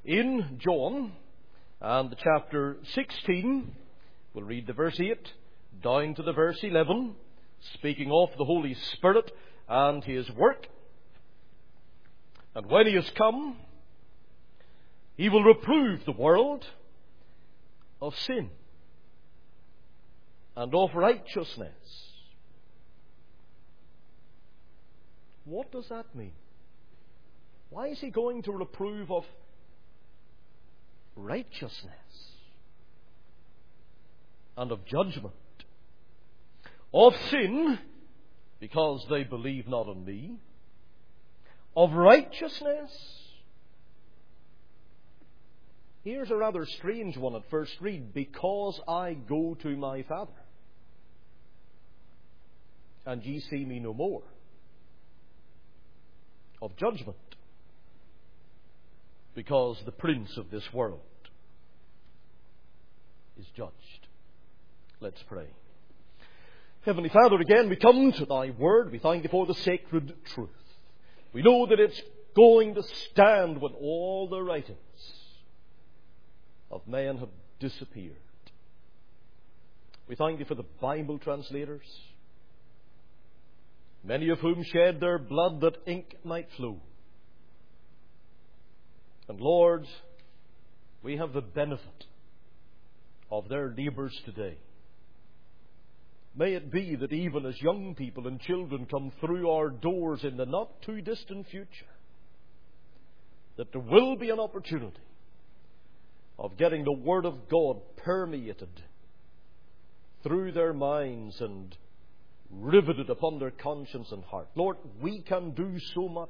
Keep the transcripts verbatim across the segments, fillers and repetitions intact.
in John and the chapter sixteen. We'll read the verse eight down to the verse eleven, speaking of the Holy Spirit and His work. And when He has come, He will reprove the world of sin and of righteousness. What does that mean? Why is He going to reprove of righteousness and of judgment? Of sin, because they believe not on me. Of righteousness. Here's a rather strange one at first read. Because I go to my Father, and ye see me no more. Of judgment, because the prince of this world is judged. Let's pray. Heavenly Father, again we come to Thy Word. We thank Thee for the sacred truth. We know that it's going to stand when all the writings of man have disappeared. We thank Thee for the Bible translators, many of whom shed their blood that ink might flow. And Lord, we have the benefit of their labours today. May it be that even as young people and children come through our doors in the not too distant future, that there will be an opportunity of getting the Word of God permeated through their minds and riveted upon their conscience and heart. Lord, we can do so much.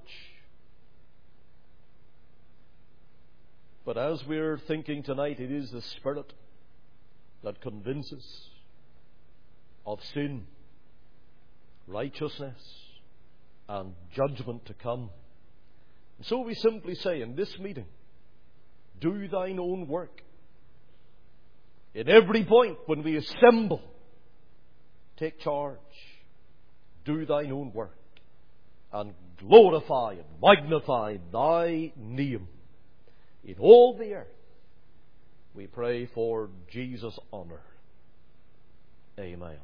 But as we're thinking tonight, it is the Spirit that convinces of sin, righteousness, and judgment to come. And so we simply say in this meeting, do Thine own work. In every point when we assemble, take charge. Do Thine own work and glorify and magnify Thy name in all the earth. We pray for Jesus' honour. Amen.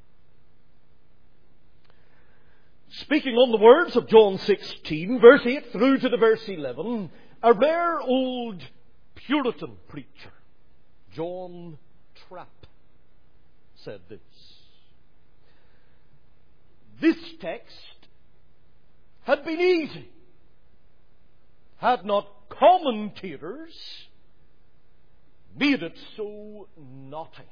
Speaking on the words of John sixteen, verse eight through to the verse eleven, a rare old Puritan preacher, John Trapp, said this. This text had been easy had not commentators made it so knotty.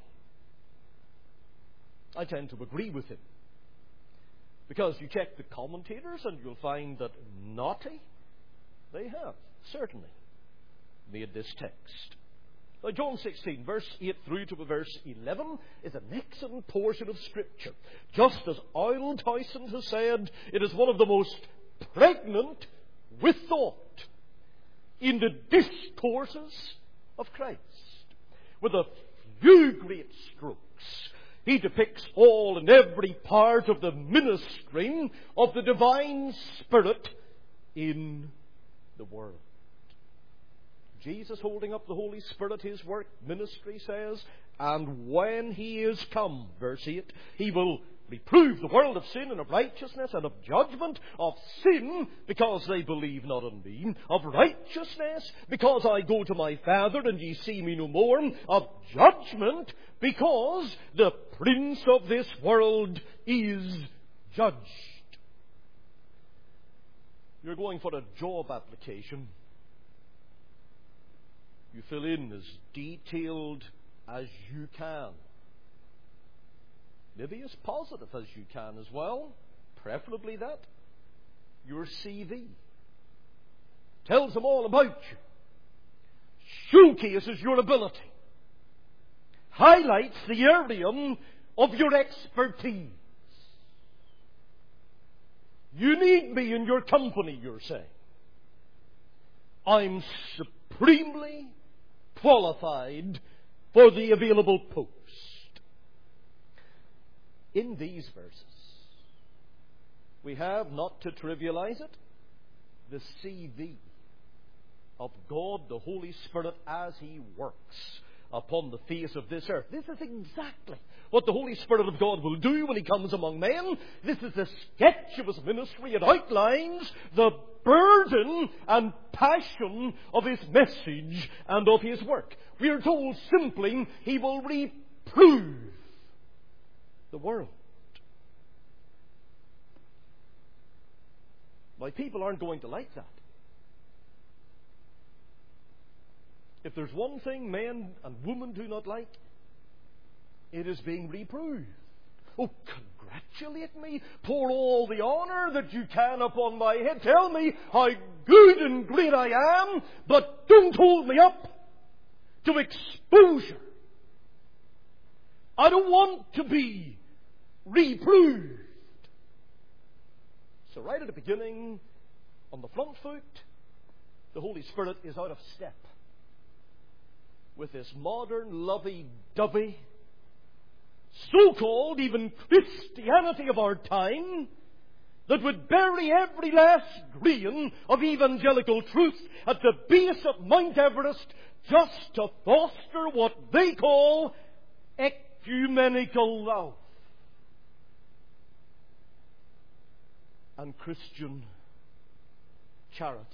I tend to agree with him, because you check the commentators and you'll find that knotty they have certainly made this text. Now, John sixteen, verse eight through to verse eleven is an excellent portion of Scripture. Just as Oil Tyson has said, it is one of the most pregnant with thought in the discourses of Christ. With a few great strokes, He depicts all and every part of the ministry of the divine Spirit in the world. Jesus holding up the Holy Spirit, His work, ministry, says, and when He is come, verse eight, He will reprove the world of sin and of righteousness and of judgment. Of sin, because they believe not on me. Of righteousness, because I go to my Father and ye see me no more. Of judgment, because the prince of this world is judged. You're going for a job application. You fill in as detailed as you can. Maybe as positive as you can as well. Preferably that. Your C V tells them all about you. Showcases your ability. Highlights the area of your expertise. You need me in your company, you're saying. I'm supremely qualified for the available post. In these verses, we have, not to trivialize it, the C V of God the Holy Spirit as He works upon the face of this earth. This is exactly what the Holy Spirit of God will do when He comes among men. This is the sketch of His ministry. It outlines the burden and passion of His message and of His work. We are told simply He will reprove the world. Now, people aren't going to like that. If there's one thing men and women do not like, it is being reproved. Oh, congratulate me. Pour all the honour that you can upon my head. Tell me how good and great I am, but don't hold me up to exposure. I don't want to be reproved. So right at the beginning, on the front foot, the Holy Spirit is out of step with this modern, lovey-dovey, so-called even Christianity of our time that would bury every last grain of evangelical truth at the base of Mount Everest just to foster what they call ecumenical love and Christian charity.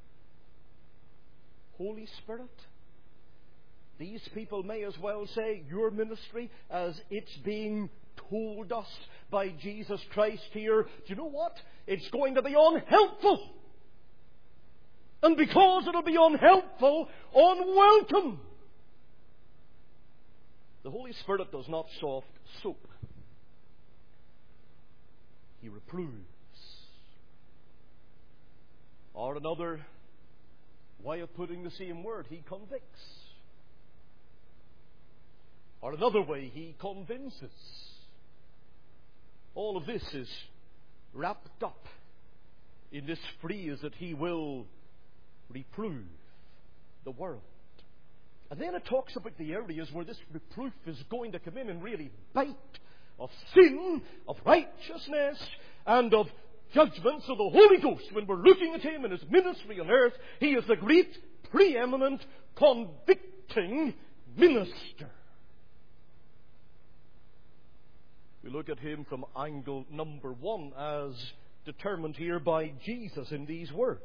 Holy Spirit, these people may as well say your ministry as it's being told us by Jesus Christ here. Do you know what? It's going to be unhelpful. And because it'll be unhelpful, unwelcome. The Holy Spirit does not soft soap. He reproves. Or another way of putting the same word, He convicts. Or another way, He convinces. All of this is wrapped up in this phrase that He will reprove the world. And then it talks about the areas where this reproof is going to come in and really bite, of sin, of righteousness, and of judgment. So the Holy Ghost, when we're looking at Him and His ministry on earth, He is the great, preeminent, convicting minister. We look at Him from angle number one as determined here by Jesus in these words.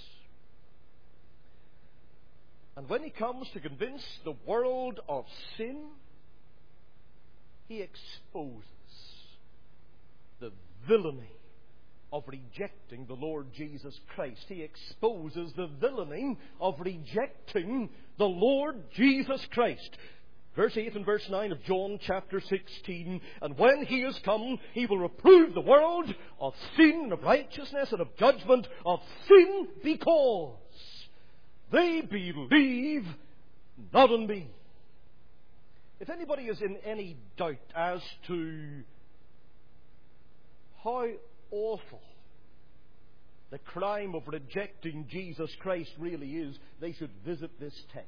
And when He comes to convince the world of sin, He exposes the villainy of rejecting the Lord Jesus Christ. He exposes the villainy of rejecting the Lord Jesus Christ. Verse eight and verse nine of John chapter sixteen. And when He is come, He will reprove the world of sin and of righteousness and of judgment. Of sin because they believe not on Me. If anybody is in any doubt as to how awful the crime of rejecting Jesus Christ really is, they should visit this text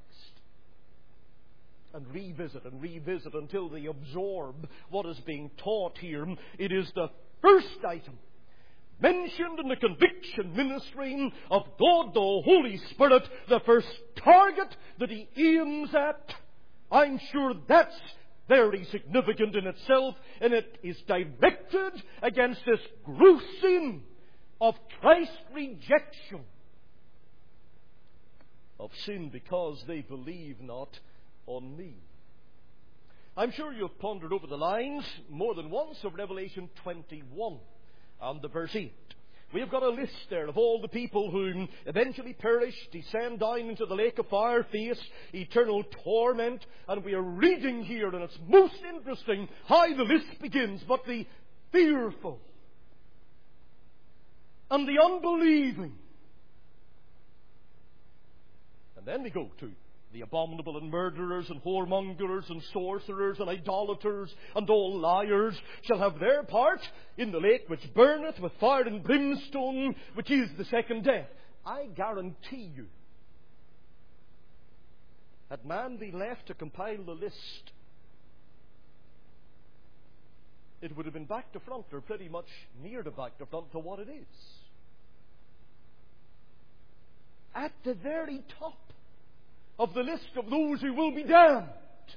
and revisit and revisit until they absorb what is being taught here. It is the first item mentioned in the conviction ministry of God the Holy Spirit, the first target that He aims at. I'm sure that's very significant in itself, and it is directed against this gross sin of Christ's rejection of sin because they believe not on Me. I'm sure you've pondered over the lines more than once of Revelation twenty-one and the verse eight. We have got a list there of all the people whom eventually perish, descend down into the lake of fire, face eternal torment. And we are reading here, and it's most interesting how the list begins. But the fearful and the unbelieving. And then we go to the abominable and murderers and whoremongers and sorcerers and idolaters and all liars shall have their part in the lake which burneth with fire and brimstone, which is the second death. I guarantee you, had man been left to compile the list, it would have been back to front, or pretty much near to back to front to what it is. at the very top of the list of those who will be damned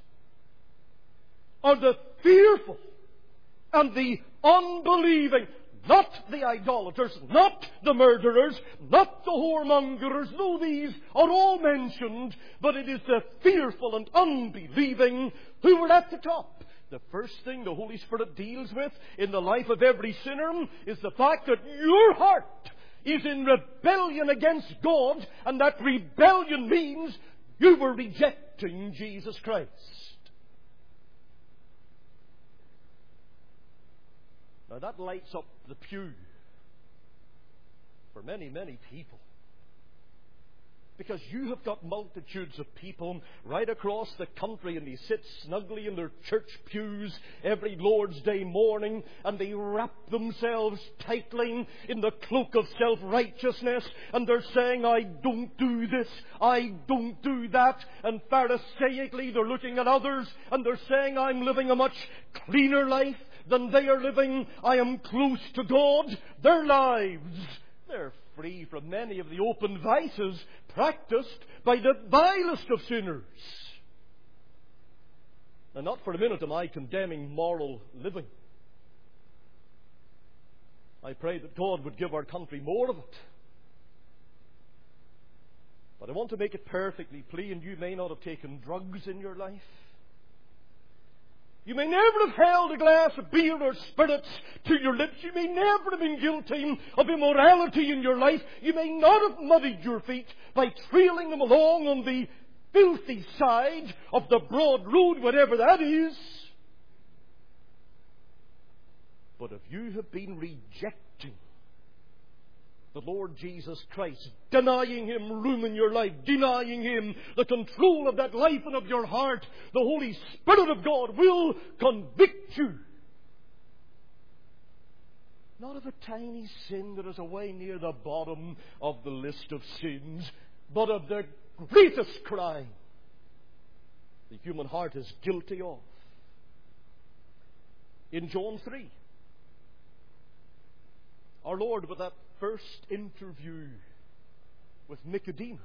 are the fearful and the unbelieving, not the idolaters, not the murderers, not the whoremongers, though these are all mentioned, but it is the fearful and unbelieving who are at the top. The first thing the Holy Spirit deals with in the life of every sinner is the fact that your heart is in rebellion against God, and that rebellion means you were rejecting Jesus Christ. Now that lights up the pew for many, many people. Because you have got multitudes of people right across the country, and they sit snugly in their church pews every Lord's Day morning, and they wrap themselves tightly in the cloak of self-righteousness, and they're saying, I don't do this, I don't do that, and Pharisaically they're looking at others, and they're saying, I'm living a much cleaner life than they are living, I am close to God. Their lives, they're free from many of the open vices practiced by the vilest of sinners. And not for a minute am I condemning moral living. I pray that God would give our country more of it. But I want to make it perfectly plain, you may not have taken drugs in your life. You may never have held a glass of beer or spirits to your lips. You may never have been guilty of immorality in your life. You may not have muddied your feet by trailing them along on the filthy side of the broad road, whatever that is. But if you have been rejecting the Lord Jesus Christ, denying Him room in your life, denying Him the control of that life and of your heart, the Holy Spirit of God will convict you. Not of a tiny sin that is away near the bottom of the list of sins, but of the greatest crime the human heart is guilty of. In John three, our Lord, with that first interview with Nicodemus,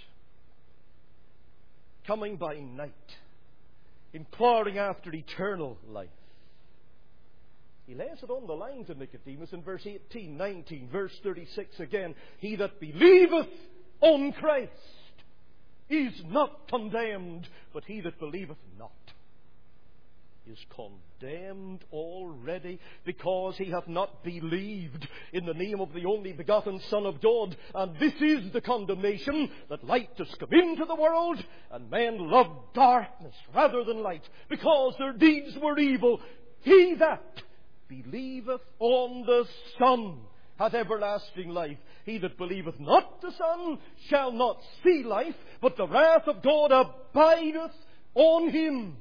coming by night, inquiring after eternal life, He lays it on the line to Nicodemus in verse eighteen, nineteen, verse thirty-six again. He that believeth on Christ is not condemned, but he that believeth not is condemned already, because he hath not believed in the name of the only begotten Son of God. And this is the condemnation, that light has come into the world, and men love darkness rather than light, because their deeds were evil. He that believeth on the Son hath everlasting life. He that believeth not the Son shall not see life, but the wrath of God abideth on him.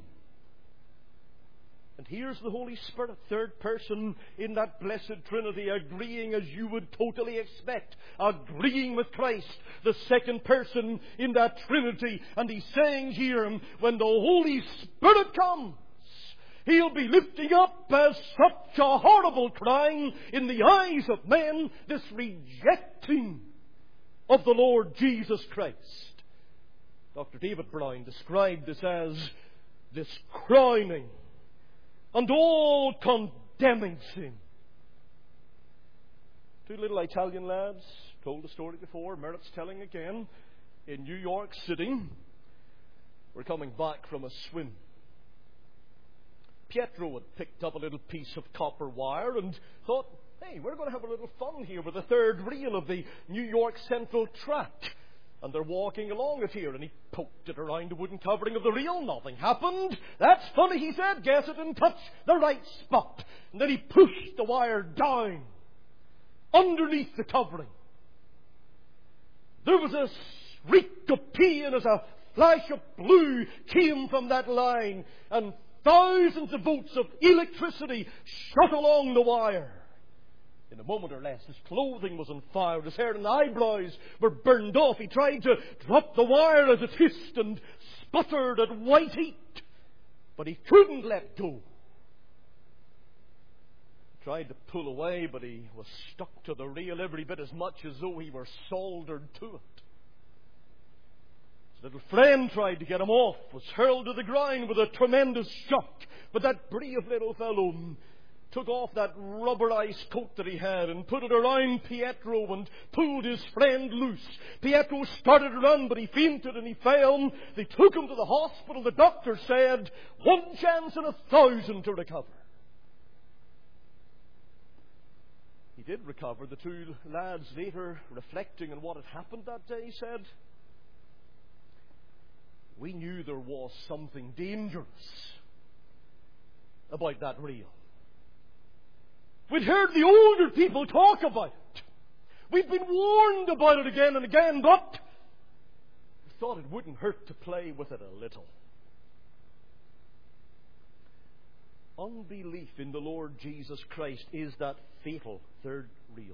And here's the Holy Spirit, third person in that blessed Trinity, agreeing as you would totally expect, agreeing with Christ, the second person in that Trinity. And He's saying here, when the Holy Spirit comes, He'll be lifting up as such a horrible crime in the eyes of men, this rejecting of the Lord Jesus Christ. Doctor David Brown described this as this crowning and all condemning sin. Two little Italian lads, told the story before, merits telling again, in New York City, were coming back from a swim. Pietro had picked up a little piece of copper wire and thought, hey, we're going to have a little fun here with the third reel of the New York Central track. And they're walking along it here, and he poked it around the wooden covering of the reel. Nothing happened. That's funny, he said. Guess it didn't touch the right spot. And then he pushed the wire down underneath the covering. There was a shriek of pain as a flash of blue came from that line, and thousands of volts of electricity shot along the wire. In a moment or less, his clothing was on fire, his hair and eyebrows were burned off. He tried to drop the wire as it hissed and sputtered at white heat, but he couldn't let go. He tried to pull away, but he was stuck to the reel every bit as much as though he were soldered to it. His little friend tried to get him off, was hurled to the ground with a tremendous shock. But that brave little fellow took off that rubberized coat that he had and put it around Pietro and pulled his friend loose. Pietro started to run, but he fainted and he fell. They took him to the hospital. The doctor said, one chance in a thousand to recover. He did recover. The two lads later, reflecting on what had happened that day, said, we knew there was something dangerous about that reel. We'd heard the older people talk about it. We'd been warned about it again and again, but we thought it wouldn't hurt to play with it a little. Unbelief in the Lord Jesus Christ is that fatal third reel.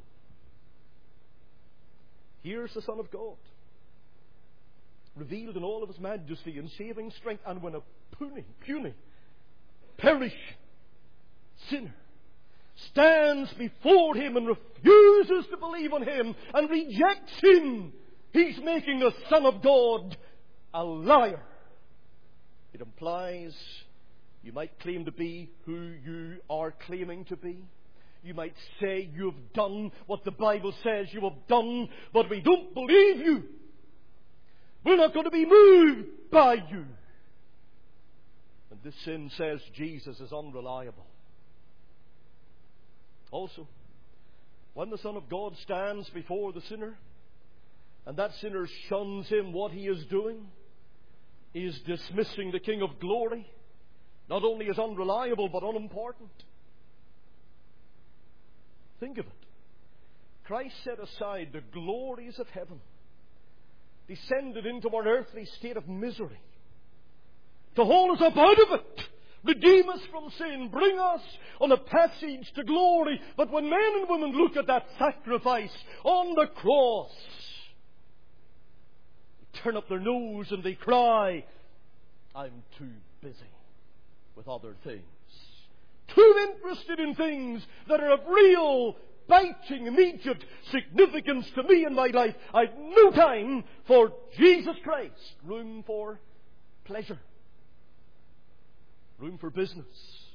Here's the Son of God, revealed in all of His majesty and saving strength, and when a puny, puny, perishing sinner stands before Him and refuses to believe on Him and rejects Him, he's making the Son of God a liar. It implies you might claim to be who you are claiming to be. You might say you've done what the Bible says you have done, but we don't believe you. We're not going to be moved by you. And this sin says Jesus is unreliable. Also, when the Son of God stands before the sinner, and that sinner shuns Him, what he is doing is dismissing the King of Glory, not only as unreliable but unimportant. Think of it. Christ set aside the glories of heaven, descended into our earthly state of misery, to haul us up out of it, redeem us from sin, bring us on a passage to glory. But when men and women look at that sacrifice on the cross, they turn up their nose and they cry, I'm too busy with other things, too interested in things that are of real, biting, immediate significance to me in my life. I've no time for Jesus Christ. Room for pleasure. Room for business.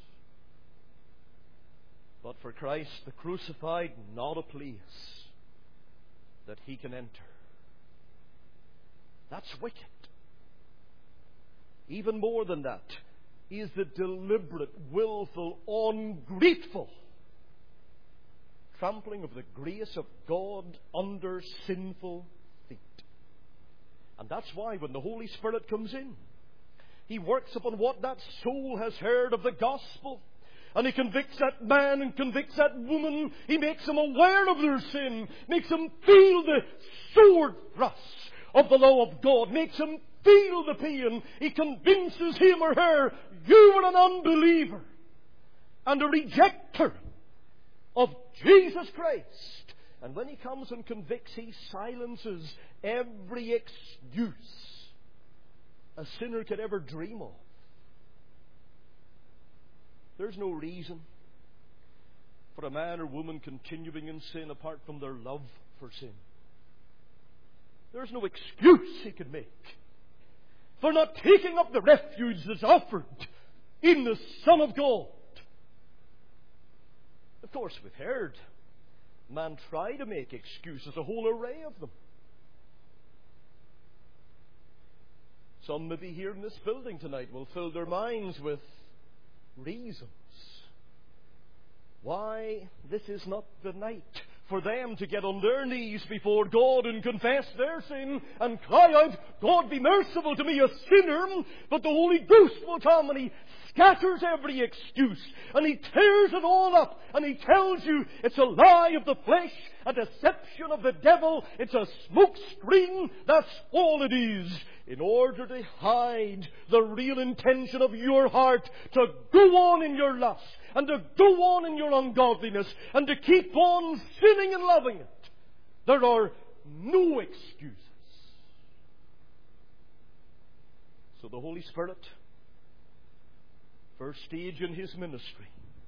But for Christ, the crucified, not a place that He can enter. That's wicked. Even more than that is the deliberate, willful, ungrateful trampling of the grace of God under sinful feet. And that's why when the Holy Spirit comes in, He works upon what that soul has heard of the gospel. And He convicts that man and convicts that woman. He makes them aware of their sin. Makes them feel the sword thrust of the law of God. Makes them feel the pain. He convinces him or her, you are an unbeliever and a rejecter of Jesus Christ. And when He comes and convicts, He silences every excuse a sinner could ever dream of. There's no reason for a man or woman continuing in sin apart from their love for sin. There's no excuse he could make for not taking up the refuge that's offered in the Son of God. Of course, we've heard man try to make excuses, a whole array of them. Some maybe here in this building tonight will fill their minds with reasons why this is not the night for them to get on their knees before God and confess their sin and cry out, God be merciful to me, a sinner. But the Holy Ghost will come and He scatters every excuse and He tears it all up and He tells you it's a lie of the flesh, a deception of the devil, it's a smoke screen, that's all it is, in order to hide the real intention of your heart to go on in your lust and to go on in your ungodliness and to keep on sinning and loving it. There are no excuses. So the Holy Spirit, first stage in His ministry,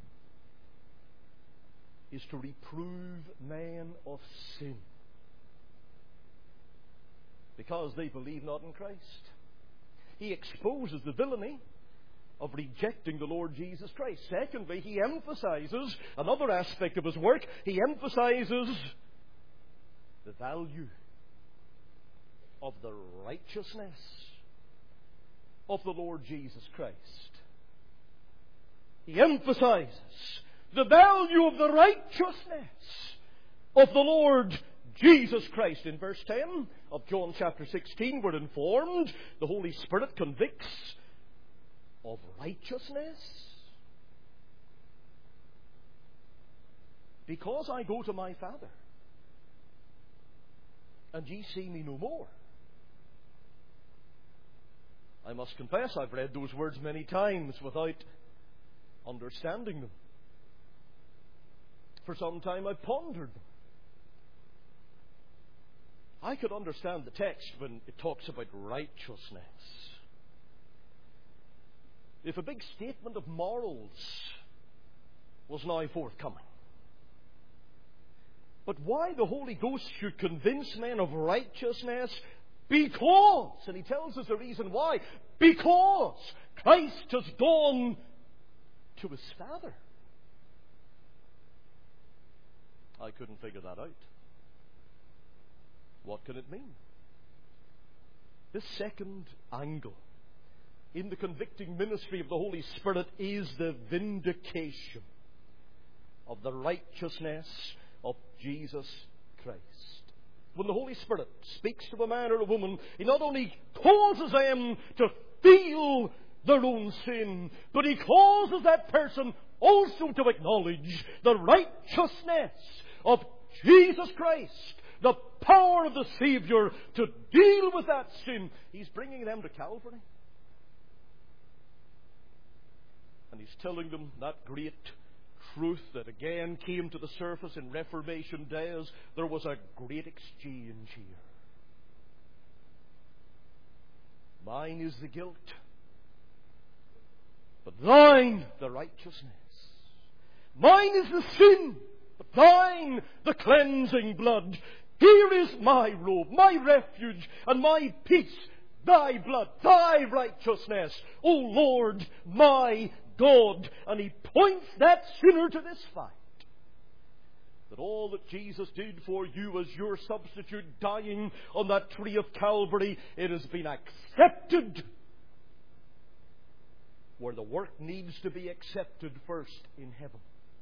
is to reprove man of sin. because they believe not in Christ. He exposes the villainy of rejecting the Lord Jesus Christ. Secondly, he emphasizes another aspect of his work. He emphasizes the value of the righteousness of the Lord Jesus Christ. He emphasizes the value of the righteousness of the Lord Jesus Christ. In verse ten of John chapter sixteen, we're informed the Holy Spirit convicts of righteousness. Because I go to my Father, and ye see me no more. I must confess, I've read those words many times without understanding them. For some time I've pondered them. I could understand the text when it talks about righteousness. If a big statement of morals was now forthcoming. But why the Holy Ghost should convince men of righteousness? Because, and he tells us the reason why, because Christ has gone to his Father. I couldn't figure that out. What can it mean? This second angle in the convicting ministry of the Holy Spirit is the vindication of the righteousness of Jesus Christ. When the Holy Spirit speaks to a man or a woman, he not only causes them to feel their own sin, but he causes that person also to acknowledge the righteousness of Jesus Christ, the power of the Savior to deal with that sin. He's bringing them to Calvary. And he's telling them that great truth that again came to the surface in Reformation days. There was a great exchange here. Mine is the guilt, but thine the righteousness. Mine is the sin, but thine the cleansing blood. Here is my robe, my refuge, and my peace. Thy blood, thy righteousness, O Lord, my God. And he points that sinner to this fact, that all that Jesus did for you as your substitute, dying on that tree of Calvary, it has been accepted where the work needs to be accepted first, in heaven.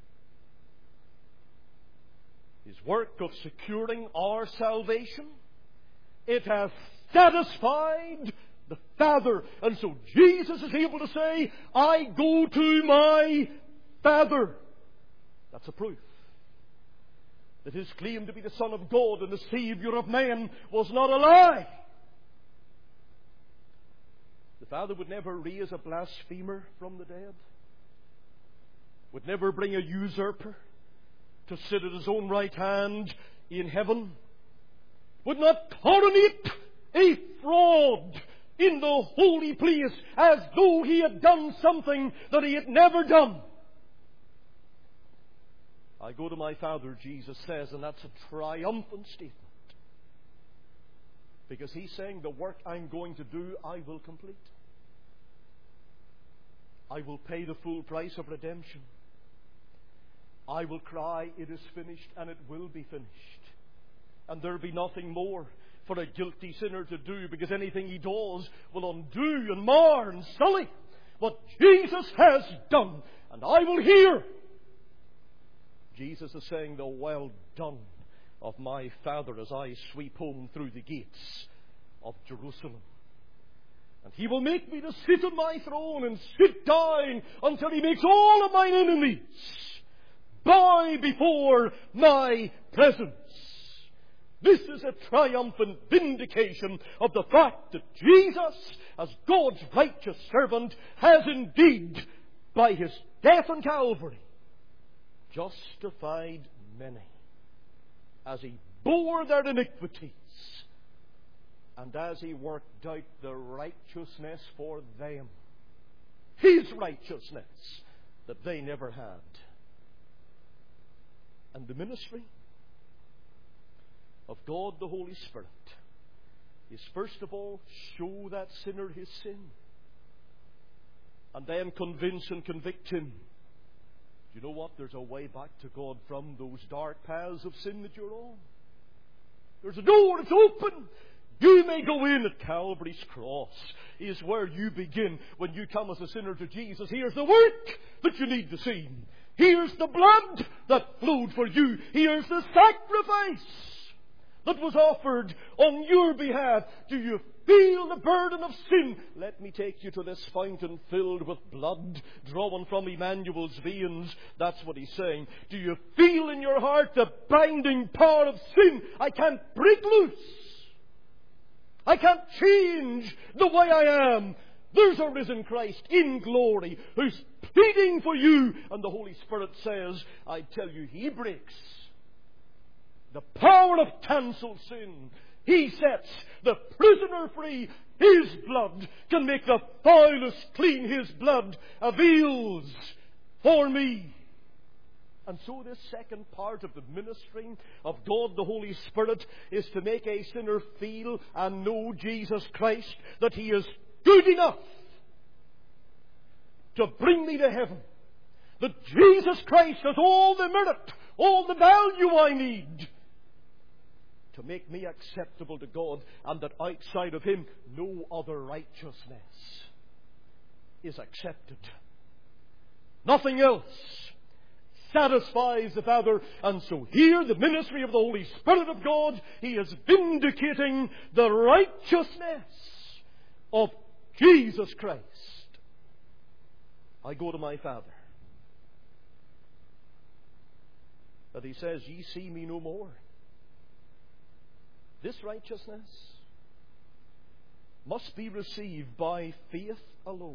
His work of securing our salvation, it has satisfied the Father. And so Jesus is able to say, I go to my Father. That's a proof that his claim to be the Son of God and the Savior of man was not a lie. The Father would never raise a blasphemer from the dead, would never bring a usurper to sit at his own right hand in heaven, would not coronate a fraud in the holy place as though he had done something that he had never done. I go to my Father, Jesus says, and that's a triumphant statement. Because he's saying the work I'm going to do, I will complete. I will pay the full price of redemption. I will cry, it is finished, and it will be finished. And there will be nothing more for a guilty sinner to do, because anything he does will undo and mar and sully what Jesus has done. And I will hear. Jesus is saying, the well done of my Father, as I sweep home through the gates of Jerusalem. And he will make me to sit on my throne and sit down until he makes all of mine enemies bow before my presence. This is a triumphant vindication of the fact that Jesus, as God's righteous servant, has indeed, by his death on Calvary, justified many as he bore their iniquities and as he worked out the righteousness for them, his righteousness that they never had. And the ministry of God the Holy Spirit is first of all show that sinner his sin, and then convince and convict him. Do you know what? There's a way back to God from those dark paths of sin that you're on. There's a door, it's open. You may go in at Calvary's cross, is where you begin when you come as a sinner to Jesus. Here's the work that you need to see. Here's the blood that flowed for you. Here's the sacrifice that was offered on your behalf. Do you feel the burden of sin? Let me take you to this fountain filled with blood drawn from Emmanuel's veins. That's what he's saying. Do you feel in your heart the binding power of sin? I can't break loose. I can't change the way I am. There's a risen Christ in glory who's pleading for you. And the Holy Spirit says, I tell you, He breaks the power of cancelled sin. He sets the prisoner free. His blood can make the foulest clean. His blood avails for me. And so this second part of the ministry of God the Holy Spirit is to make a sinner feel and know Jesus Christ, that He is good enough to bring me to heaven. That Jesus Christ has all the merit, all the value I need to make me acceptable to God, and that outside of Him no other righteousness is accepted. Nothing else satisfies the Father. And so here, the ministry of the Holy Spirit of God, He is vindicating the righteousness of Jesus Christ. I go to my Father. But He says, ye see me no more. This righteousness must be received by faith alone.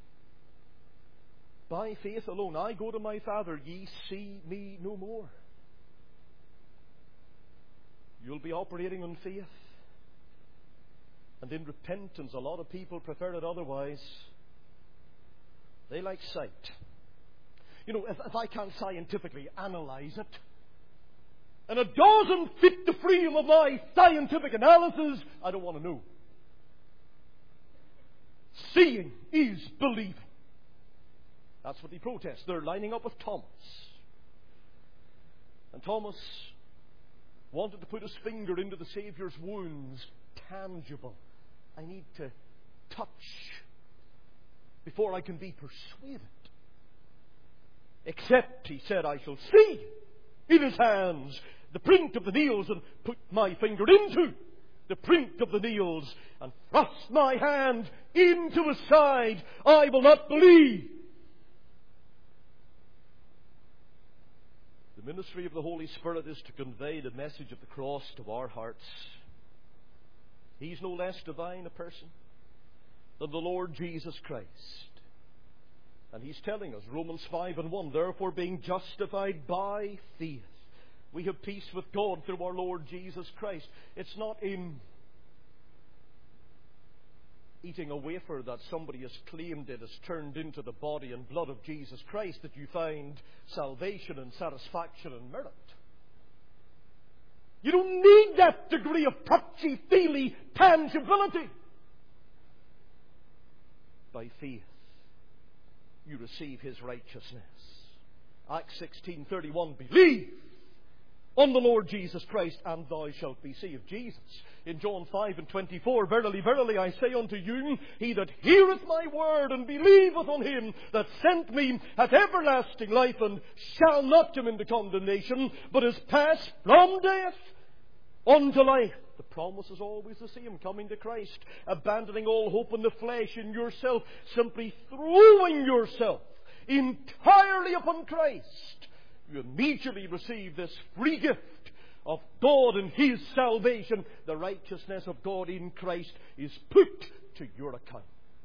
By faith alone. I go to my Father, ye see me no more. You'll be operating on faith. And in repentance, a lot of people prefer it otherwise. They like sight. You know, if, if I can't scientifically analyze it, and it doesn't fit the frame of my scientific analysis, I don't want to know. Seeing is believing. That's what they protest. They're lining up with Thomas. And Thomas wanted to put his finger into the Saviour's wounds, tangible. I need to touch before I can be persuaded. Except, he said, I shall see in his hands the print of the nails, and put my finger into the print of the nails, and thrust my hand into his side. I will not believe. The ministry of the Holy Spirit is to convey the message of the cross to our hearts. He's no less divine a person than the Lord Jesus Christ. And He's telling us, Romans five and one, therefore being justified by faith, we have peace with God through our Lord Jesus Christ. It's not in eating a wafer that somebody has claimed it has turned into the body and blood of Jesus Christ that you find salvation and satisfaction and merit. You don't need that degree of touchy-feely tangibility. By faith, you receive His righteousness. Acts sixteen thirty-one, believe on the Lord Jesus Christ, and thou shalt be saved. Jesus, in John five and twenty-four, verily, verily, I say unto you, he that heareth my word and believeth on Him that sent me hath everlasting life, and shall not come into condemnation, but is passed from death unto life. The promise is always the same, coming to Christ, abandoning all hope in the flesh, in yourself, simply throwing yourself entirely upon Christ. You immediately receive this free gift of God and His salvation. The righteousness of God in Christ is put to your account.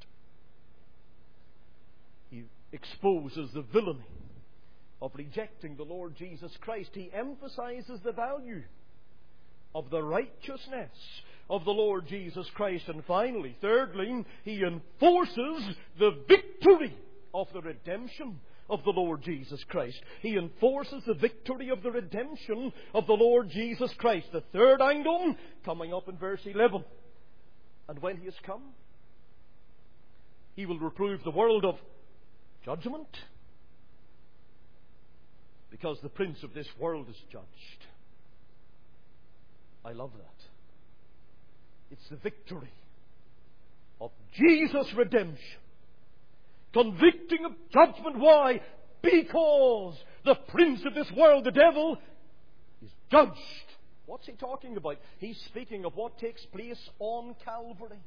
He exposes the villainy of rejecting the Lord Jesus Christ. He emphasizes the value of the righteousness of the Lord Jesus Christ. And finally, thirdly, He enforces the victory of the redemption of the Lord Jesus Christ. He enforces the victory of the redemption of the Lord Jesus Christ. The third angle, coming up in verse eleven. And when he has come, he will reprove the world of judgment, because the prince of this world is judged. I love that. It's the victory of Jesus' redemption, convicting of judgment. Why? Because the prince of this world, the devil, is judged. What's he talking about? He's speaking of what takes place on Calvary.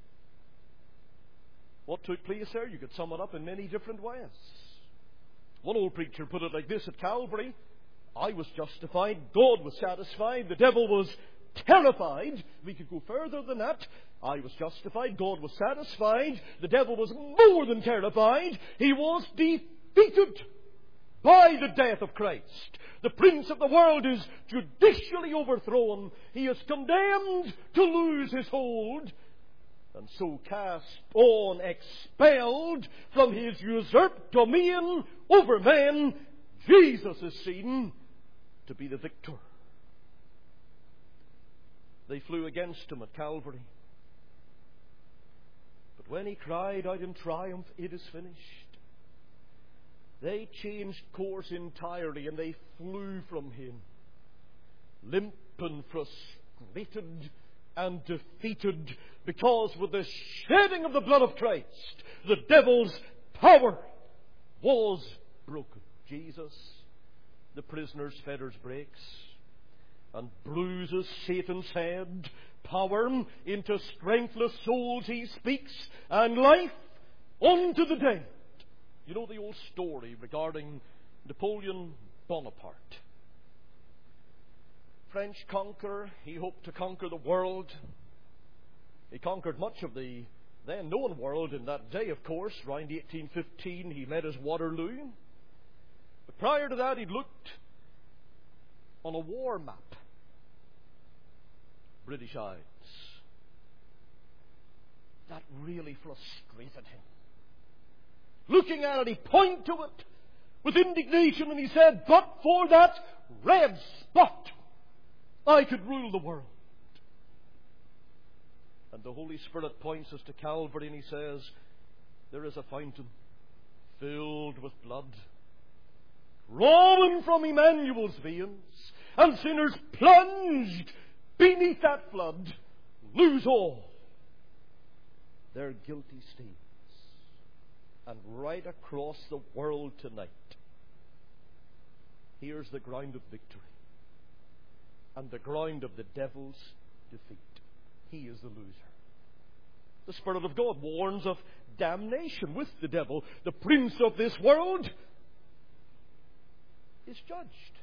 What took place there? You could sum it up in many different ways. One old preacher put it like this: at Calvary, I was justified, God was satisfied, the devil was terrified. We could go further than that. I was justified, God was satisfied, the devil was more than terrified. He was defeated by the death of Christ. The prince of the world is judicially overthrown. He is condemned to lose his hold, and so cast on, expelled from his usurped dominion over men. Jesus is seen to be the victor. They flew against him at Calvary, but when he cried out in triumph, "It is finished," they changed course entirely, and they flew from him, limp and frustrated and defeated, because with the shedding of the blood of Christ, the devil's power was broken. Jesus, the prisoner's fetters breaks and bruises Satan's head. Power into strengthless souls he speaks, and life unto the dead. You know the old story regarding Napoleon Bonaparte. French conqueror, he hoped to conquer the world. He conquered much of the then known world in that day, of course. Around eighteen fifteen, he met his Waterloo. But prior to that, he'd looked on a war map. British Isles. That really frustrated him. Looking at it, he pointed to it with indignation, and he said, "But for that red spot, I could rule the world." And the Holy Spirit points us to Calvary, and he says, there is a fountain filled with blood, rolling from Emmanuel's veins, and sinners plunged beneath that flood lose all their guilty stains. And right across the world tonight, here's the ground of victory and the ground of the devil's defeat. He is the loser. The Spirit of God warns of damnation with the devil. The prince of this world is judged.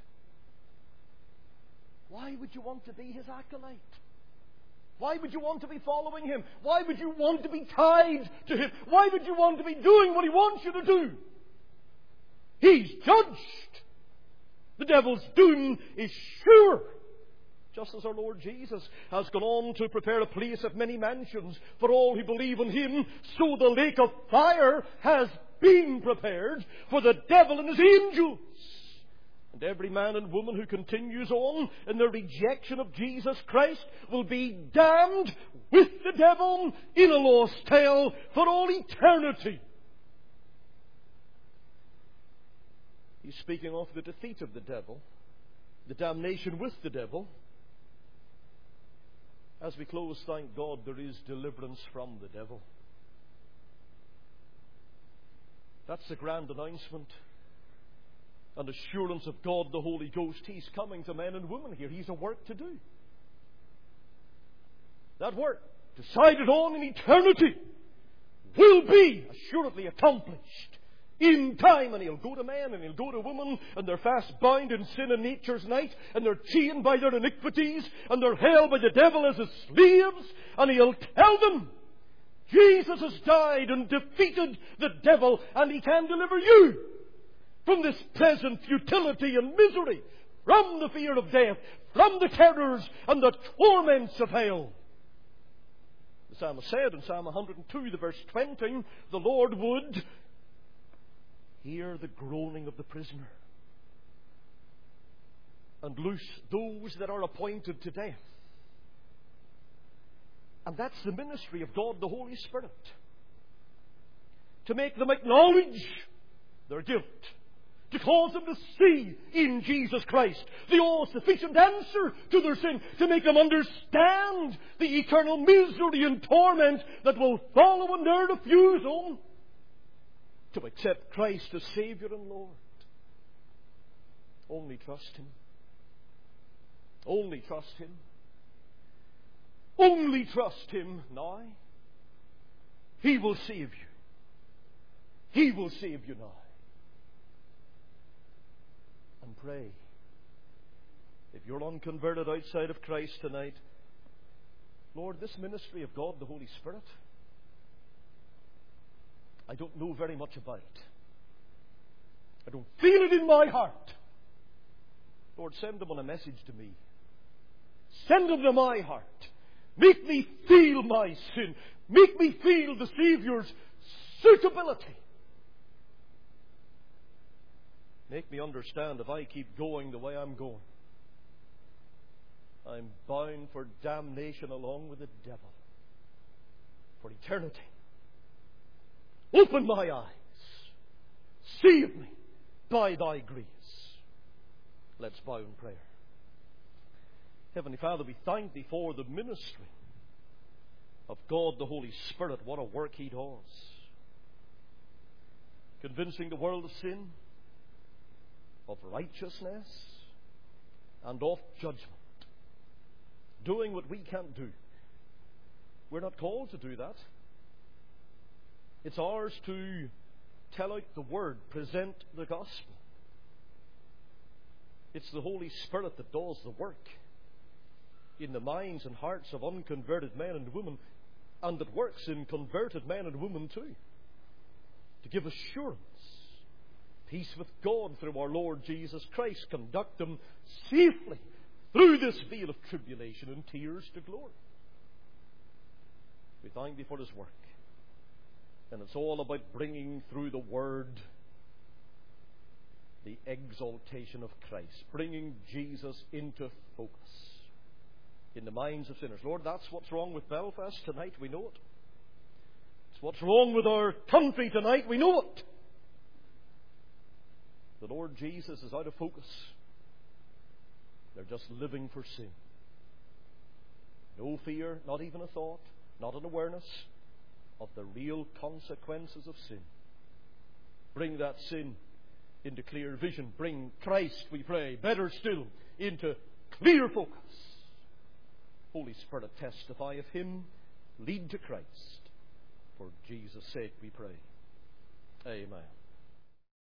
Why would you want to be his acolyte? Why would you want to be following him? Why would you want to be tied to him? Why would you want to be doing what he wants you to do? He's judged. The devil's doom is sure. Just as our Lord Jesus has gone on to prepare a place of many mansions for all who believe in him, so the lake of fire has been prepared for the devil and his angels. And every man and woman who continues on in their rejection of Jesus Christ will be damned with the devil in a lost hell for all eternity. He's speaking of the defeat of the devil, the damnation with the devil. As we close, thank God there is deliverance from the devil. That's the grand announcement and assurance of God the Holy Ghost. He's coming to men and women here. He's a work to do. That work, decided on in eternity, will be assuredly accomplished in time. And he'll go to men and he'll go to women, and they're fast bound in sin and nature's night, and they're chained by their iniquities, and they're held by the devil as his slaves, and he'll tell them, Jesus has died and defeated the devil, and he can deliver you from this present futility and misery, from the fear of death, from the terrors and the torments of hell. The psalmist said in Psalm one hundred two, the verse twenty, the Lord would hear the groaning of the prisoner and loose those that are appointed to death, And that's the ministry of God the Holy Spirit. To make them acknowledge their guilt. To cause them to see in Jesus Christ the all-sufficient answer to their sin. To make them understand the eternal misery and torment that will follow in their refusal to accept Christ as Saviour and Lord. Only trust Him. Only trust Him. Only trust Him now. He will save you. He will save you now. And pray. If you're unconverted outside of Christ tonight, Lord, this ministry of God, the Holy Spirit, I don't know very much about it. I don't feel it in my heart. Lord, send them on a message to me. Send them to my heart. Make me feel my sin. Make me feel the Saviour's suitability. Make me understand if I keep going the way I'm going, I'm bound for damnation along with the devil for eternity. Open my eyes. Save me by Thy grace. Let's bow in prayer. Heavenly Father, we thank Thee for the ministry of God the Holy Spirit. What a work He does. Convincing the world of sin, of righteousness, and of judgment. Doing what we can't do. We're not called to do that. It's ours to tell out the Word, present the gospel. It's the Holy Spirit that does the work in the minds and hearts of unconverted men and women, and that works in converted men and women too, to give assurance, peace with God through our Lord Jesus Christ. Conduct them safely through this veil of tribulation and tears to glory. We thank Thee for His work. And it's all about bringing through the Word the exaltation of Christ. Bringing Jesus into focus in the minds of sinners. Lord, that's what's wrong with Belfast tonight. We know it. It's what's wrong with our country tonight. We know it. The Lord Jesus is out of focus. They're just living for sin. No fear, not even a thought, not an awareness of the real consequences of sin. Bring that sin into clear vision. Bring Christ, we pray, better still, into clear focus. Holy Spirit, testify of Him. Lead to Christ. For Jesus' sake we pray. Amen.